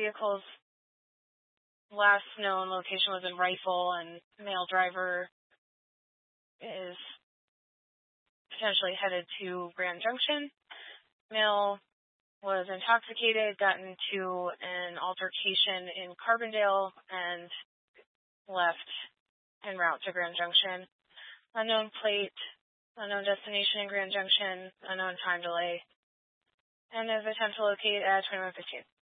vehicle's last known location was in Rifle, and male driver is potentially headed to Grand Junction. Male was intoxicated, got into an altercation in Carbondale, and left en route to Grand Junction. Unknown plate, unknown destination in Grand Junction, unknown time delay, and is attempt to locate at 21:15.